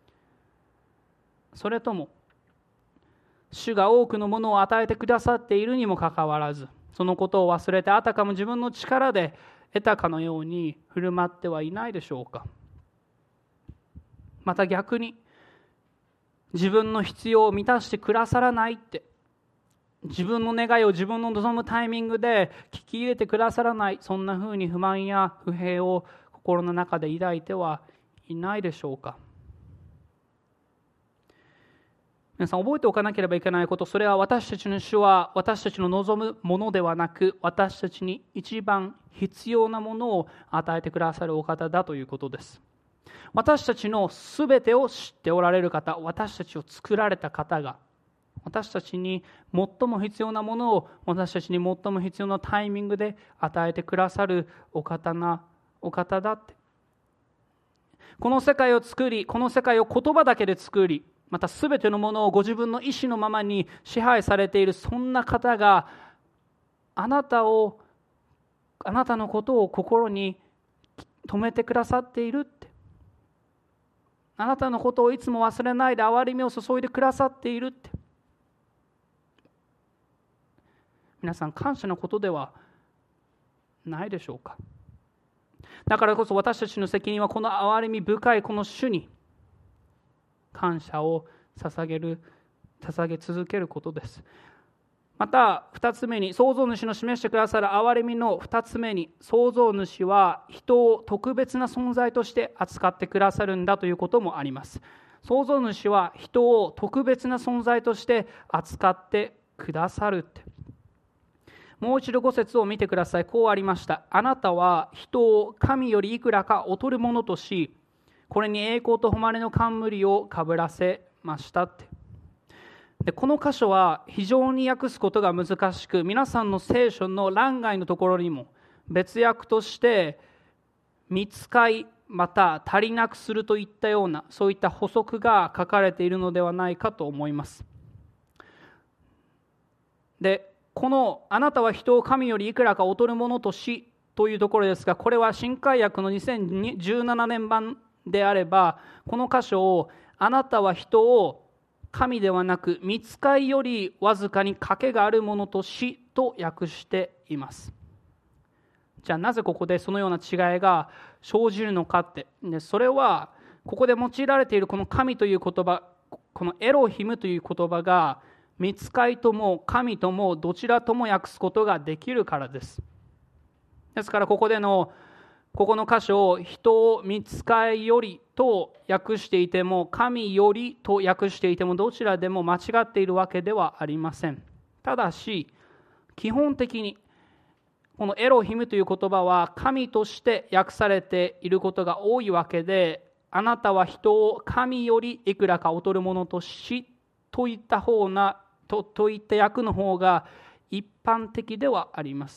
それとも、主が多くのものを与えてくださっているにもかかわらず、そのことを忘れてあたかも自分の力で得たかのように振る舞ってはいないでしょうか。また逆に、自分の必要を満たしてくださらないって、自分の願いを自分の望むタイミングで聞き入れてくださらない、そんなふうに不満や不平を心の中で抱いてはいないでしょうか。皆さん、覚えておかなければいけないこと、それは私たちの主は私たちの望むものではなく、私たちに一番必要なものを与えてくださるお方だということです。私たちのすべてを知っておられる方、私たちを作られた方が、私たちに最も必要なものを私たちに最も必要なタイミングで与えてくださるお方だって。この世界を作り、この世界を言葉だけで作り、またすべてのものをご自分の意志のままに支配されている、そんな方があなたのことを心に留めてくださっているって。あなたのことをいつも忘れないで憐れみを注いでくださっているって。皆さん、感謝のことではないでしょうか。だからこそ私たちの責任は、この憐れみ深いこの主に感謝を捧げ続けることです。また2つ目に、創造主の示してくださる憐れみの2つ目に、創造主は人を特別な存在として扱ってくださるんだということもあります。創造主は人を特別な存在として扱ってくださるって。もう一度5節を見てください。こうありました。あなたは人を神よりいくらか劣るものとし、これに栄光と誉れの冠をかぶらせましたって。で、この箇所は非常に訳すことが難しく、皆さんの聖書の欄外のところにも別訳として見つかい、また足りなくするといったような、そういった補足が書かれているのではないかと思います。で、このあなたは人を神よりいくらか劣るものとしというところですが、これは新海訳の2017年版であれば、この箇所をあなたは人を神ではなく御使いよりわずかに賭けがあるものとしと訳しています。じゃあなぜここでそのような違いが生じるのかって。で、それはここで用いられているこの神という言葉、このエロヒムという言葉が御使いとも神ともどちらとも訳すことができるからです。ですからここの箇所を人を御使いよりと訳していても、神よりと訳していても、どちらでも間違っているわけではありません。ただし基本的にこのエロヒムという言葉は神として訳されていることが多いわけで、あなたは人を神よりいくらか劣るものとしといった訳の方が一般的ではあります。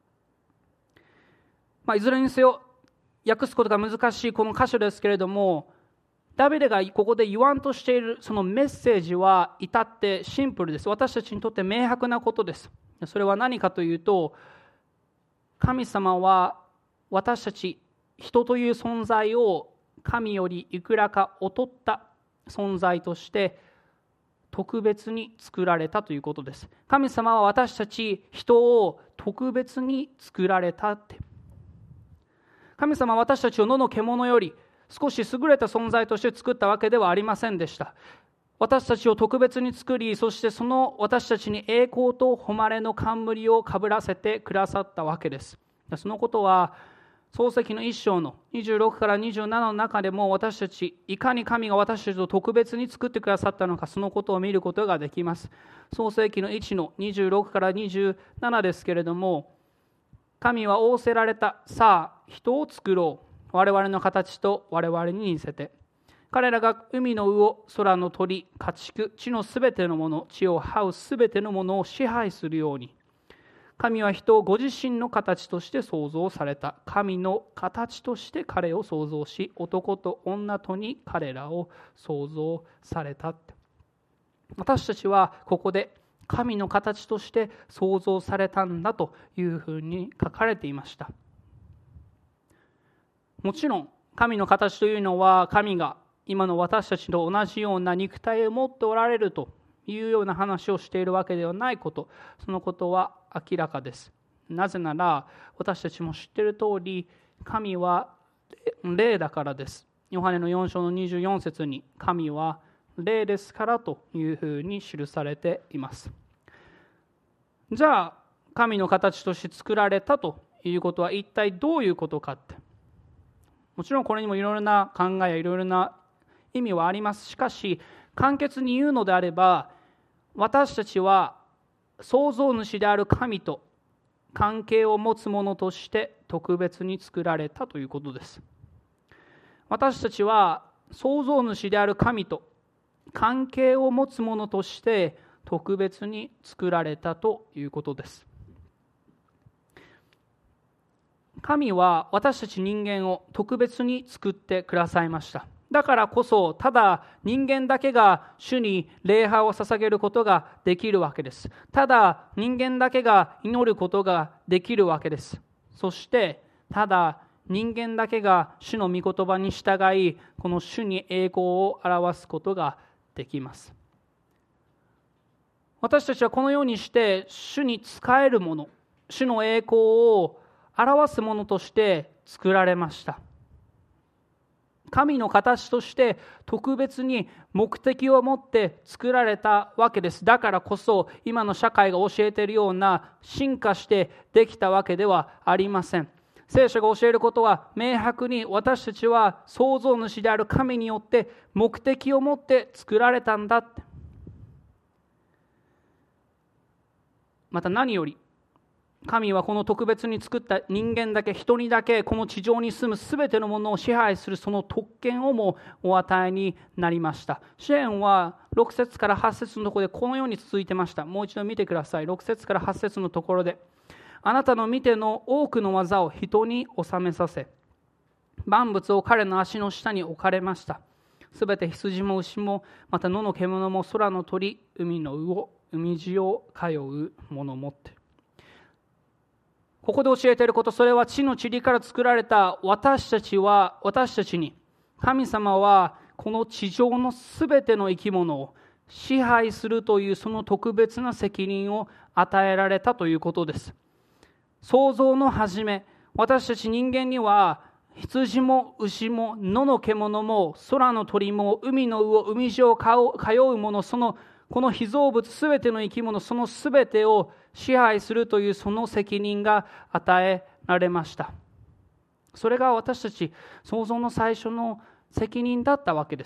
いずれにせよ訳すことが難しいこの箇所ですけれども、ダビデがここで言わんとしているそのメッセージは至ってシンプルです。私たちにとって明白なことです。それは何かというと、神様は私たち人という存在を神よりいくらか劣った存在として特別に作られたということです。神様は私たち人を特別に作られたって。神様は私たちを野の獣より少し優れた存在として作ったわけではありませんでした。私たちを特別に作り、そしてその私たちに栄光と誉れの冠をかぶらせてくださったわけです。そのことは創世記の1章の26から27の中でも、私たちいかに神が私たちを特別に作ってくださったのか、そのことを見ることができます。創世記の1の26から27ですけれども、神は仰せられた。さあ人を作ろう。我々の形と我々に似せて。彼らが海の魚、空の鳥、家畜、地のすべてのもの、地を這うすべてのものを支配するように。 神は人をご自身の形として創造された。神の形として彼を創造し、男と女とに彼らを創造された。私たちはここで神の形として創造されたんだというふうに書かれていました。もちろん神の形というのは、神が今の私たちと同じような肉体を持っておられるというような話をしているわけではないこと、そのことは明らかです。なぜなら私たちも知っている通り、神は霊だからです。ヨハネの4章の24節に、神は霊ですからというふうに記されています。じゃあ神の形として作られたということは一体どういうことかって、もちろんこれにもいろいろな考えやいろいろな意味はあります。しかし簡潔に言うのであれば、私たちは創造主である神と関係を持つものとして特別に作られたということです。私たちは創造主である神と関係を持つものとして特別に作られたということです。神は私たち人間を特別に作ってくださいました。だからこそ、ただ人間だけが主に礼拝を捧げることができるわけです。ただ人間だけが祈ることができるわけです。そしてただ人間だけが主の御言葉に従い、この主に栄光を表すことができます。私たちはこのようにして主に仕えるもの、主の栄光を表すものとして作られました。神の形として特別に目的を持って作られたわけです。だからこそ今の社会が教えているような進化してできたわけではありません。聖書が教えることは明白に、私たちは創造主である神によって目的を持って作られたんだって。また何より神はこの特別に作った人間だけ、人にだけ、この地上に住むすべてのものを支配するその特権をもお与えになりました。詩篇は6節から8節のところでこのように続いてました。もう一度見てください。6節から8節のところで、あなたの見ての多くの技を人に収めさせ、万物を彼の足の下に置かれました。すべて羊も牛も、また野の獣も空の鳥、海の魚、海地を通うものもって。ここで教えていること、それは地の塵から作られた私たちに、神様はこの地上のすべての生き物を支配するというその特別な責任を与えられたということです。創造の初め、私たち人間には羊も牛も野の獣も空の鳥も海の魚、海地を通うもの、この被造物すべての生き物、そのすべてを支配するというその責任が与えられました。それが私たち創造の最初の責任だったわけです。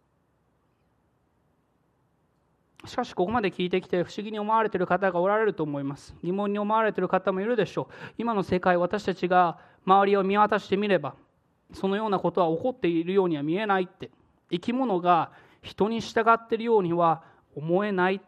しかしここまで聞いてきて不思議に思われている方がおられると思います。疑問に思われている方もいるでしょう。今の世界、私たちが周りを見渡してみればそのようなことは起こっているようには見えないって、生き物が人に従っているようには思えないって、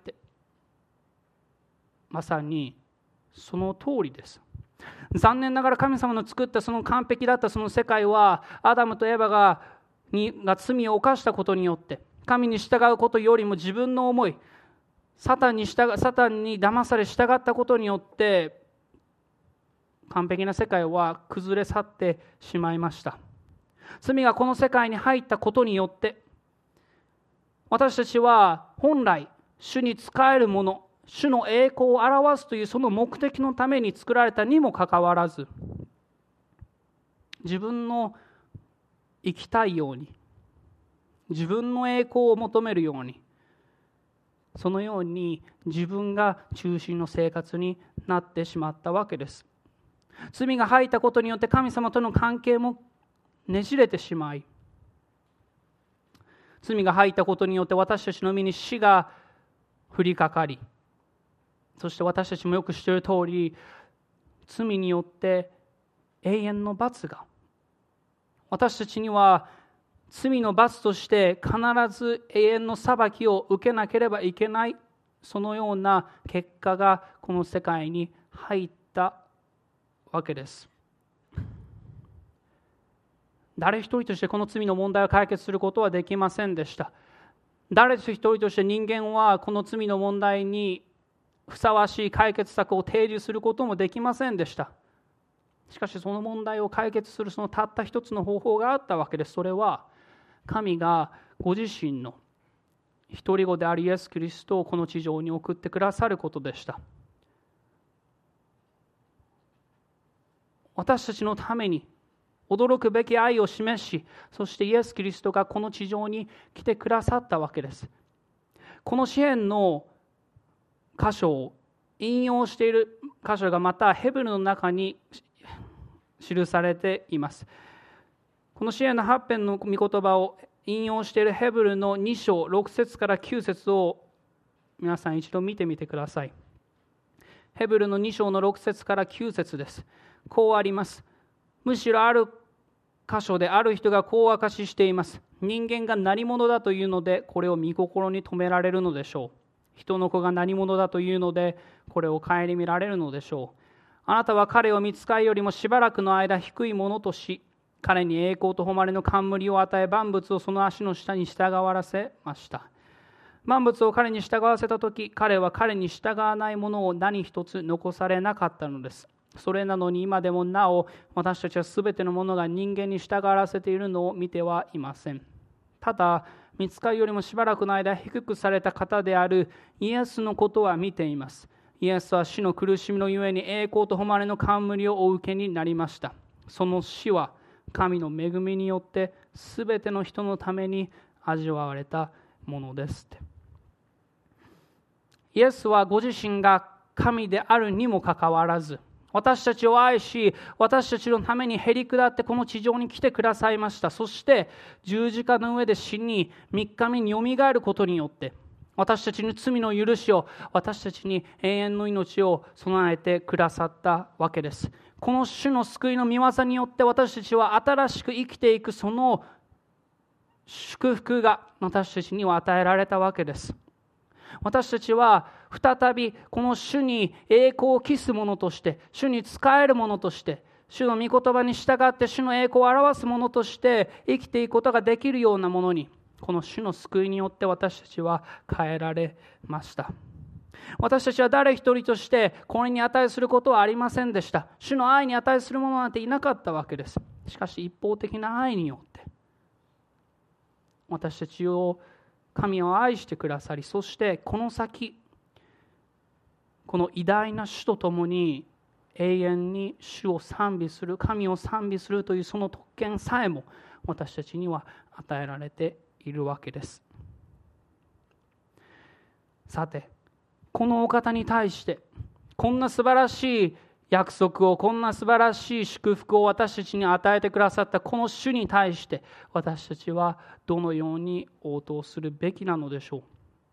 まさにその通りです。残念ながら神様の作ったその完璧だったその世界は、アダムとエバが罪を犯したことによって、神に従うことよりも自分の思い、サタンに騙され従ったことによって完璧な世界は崩れ去ってしまいました。罪がこの世界に入ったことによって、私たちは本来主に仕えるもの、主の栄光を表すというその目的のために作られたにもかかわらず、自分の生きたいように、自分の栄光を求めるように、そのように自分が中心の生活になってしまったわけです。罪が入ったことによって神様との関係もねじれてしまい、罪が入ったことによって私たちの身に死が降りかかり、そして私たちもよく知っている通り、罪によって永遠の罰が、私たちには罪の罰として必ず永遠の裁きを受けなければいけないそのような結果がこの世界に入ったわけです。誰一人としてこの罪の問題を解決することはできませんでした。誰一人として人間はこの罪の問題にふさわしい解決策を提示することもできませんでした。しかしその問題を解決するそのたった一つの方法があったわけです。それは神がご自身の一人子であるイエス・キリストをこの地上に送ってくださることでした。私たちのために驚くべき愛を示し、そしてイエス・キリストがこの地上に来てくださったわけです。この詩篇の箇所を引用している箇所がまたヘブルの中に記されています。この詩篇の8編の御言葉を引用しているヘブルの2章6節から9節を皆さん一度見てみてください。ヘブルの2章の6節から9節です。こうあります。むしろある箇所である人がこう証ししています。人間が何者だというのでこれを御心に留められるのでしょう。人の子が何者だというのでこれを顧みられるのでしょう。あなたは彼を御使いよりもしばらくの間低いものとし、彼に栄光と誉れの冠を与え、万物をその足の下に従わらせました。万物を彼に従わせたとき、彼は彼に従わないものを何一つ残されなかったのです。それなのに今でもなお、私たちはすべてのものが人間に従わせているのを見てはいません。ただ、御使いよりもしばらくの間低くされた方であるイエスのことは見ています。イエスは死の苦しみのゆえに栄光と誉れの冠をお受けになりました。その死は神の恵みによってすべての人のために味わわれたものです。イエスはご自身が神であるにもかかわらず、私たちを愛し、私たちのためにへり下ってこの地上に来てくださいました。そして十字架の上で死に3日目によみがえることによって私たちに罪の許しを、私たちに永遠の命を備えてくださったわけです。この主の救いの御業によって私たちは新しく生きていくその祝福が私たちには与えられたわけです。私たちは再びこの主に栄光を期す者として、主に仕える者として、主の御言葉に従って主の栄光を表す者として生きていくことができるようなものに、この主の救いによって私たちは変えられました。私たちは誰一人としてこれに値することはありませんでした。主の愛に値する者なんていなかったわけです。しかし一方的な愛によって私たちを神を愛してくださり、そしてこの先この偉大な主と共に永遠に主を賛美する、神を賛美するというその特権さえも私たちには与えられているわけです。さて、このお方に対してこんな素晴らしい約束を、こんな素晴らしい祝福を私たちに与えてくださったこの主に対して私たちはどのように応答するべきなのでしょう。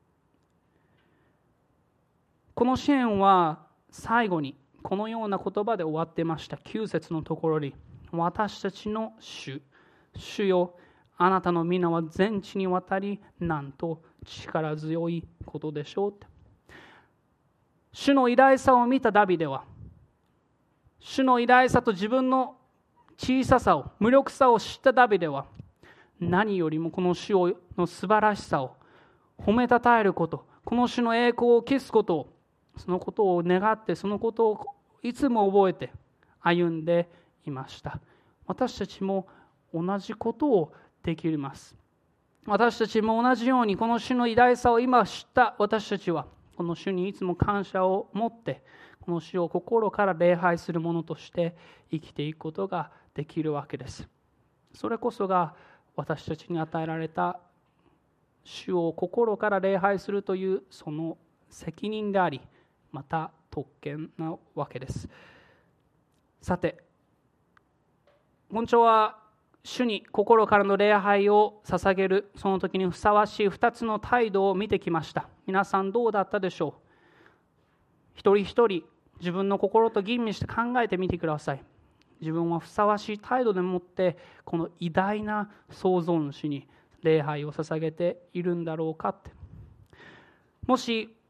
この詩篇は最後にこのような言葉で終わってました。9節のところに、私たちの主よ、あなたの皆は全地にわたりなんと力強いことでしょうって。主の偉大さを見たダビデは、主の偉大さと自分の小ささを、無力さを知ったダビデは、何よりもこの主の素晴らしさを褒めたたえること、この主の栄光を期すことを、そのことを願って、そのことをいつも覚えて歩んでいました。私たちも同じことをできます。私たちも同じようにこの主の偉大さを今知った私たちは、この主にいつも感謝を持ってこの主を心から礼拝する者として生きていくことができるわけです。それこそが私たちに与えられた主を心から礼拝するというその責任であり、また特権なわけです。さて、本庁は主に心からの礼拝を捧げるその時にふさわしい2つの態度を見てきました。皆さんどうだったでしょう。一人一人自分の心と吟味して考えてみてください。自分はふさわしい態度でもってこの偉大な創造主に礼拝を捧げているんだろうかって。もし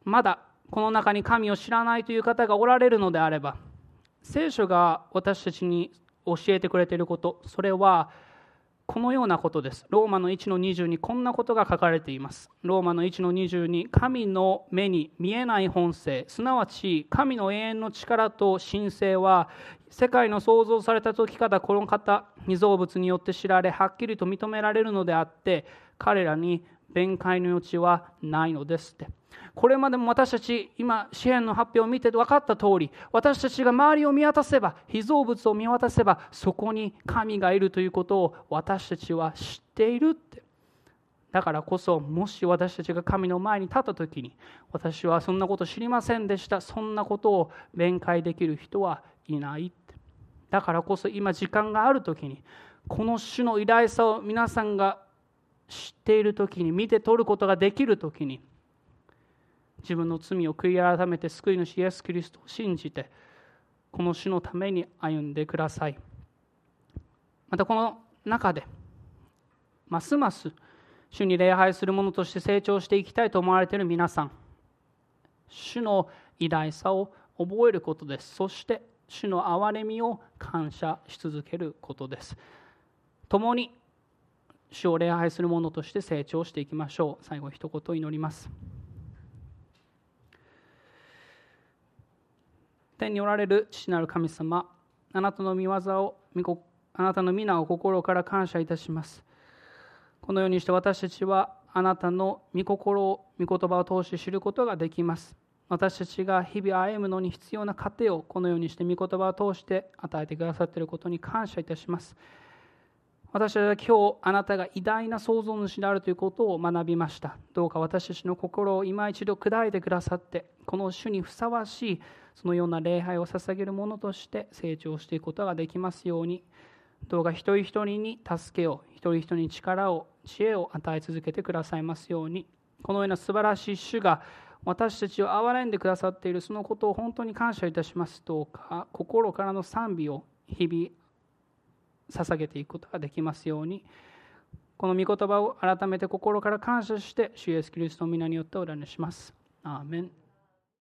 まだこの中に神を知らないという方がおられるのであれば、聖書が私たちに教えてくれていること、それはこのようなことです。ローマの1の20にこんなことが書かれています。ローマの1の20に、神の目に見えない本性、すなわち神の永遠の力と神性は、世界の創造された時からこの方、被造物によって知られ、はっきりと認められるのであって、彼らに弁解の余地はないのですって。これまでも私たち、今詩篇の発表を見て分かった通り、私たちが周りを見渡せば、被造物を見渡せば、そこに神がいるということを私たちは知っているって。だからこそ、もし私たちが神の前に立った時に、私はそんなこと知りませんでした、そんなことを弁解できる人はいないって。だからこそ今時間がある時に、この主の偉大さを皆さんが知っている時に、見て取ることができる時に、自分の罪を悔い改めて救い主イエス・キリストを信じて、この主のために歩んでください。またこの中でますます主に礼拝する者として成長していきたいと思われている皆さん、主の偉大さを覚えることです。そして主の憐れみを感謝し続けることです。共に主を礼拝する者として成長していきましょう。最後一言祈ります。天におられる父なる神様、あなたの御業を、あなたの皆を心から感謝いたします。このようにして私たちはあなたの御心を、御言葉を通して知ることができます。私たちが日々歩むのに必要な糧をこのようにして御言葉を通して与えてくださっていることに感謝いたします。私たちは今日あなたが偉大な創造主であるということを学びました。どうか私たちの心を今一度砕いてくださって、この主にふさわしいそのような礼拝を捧げるものとして成長していくことができますように、どうか一人一人に助けを、一人一人に力を、知恵を与え続けてくださいますように、このような素晴らしい主が私たちを憐れんでくださっているそのことを本当に感謝いたします。どうか心からの賛美を日々捧げていくことができますように、この御言葉を改めて心から感謝して主イエスキリストの皆によってお祈りします。アーメン。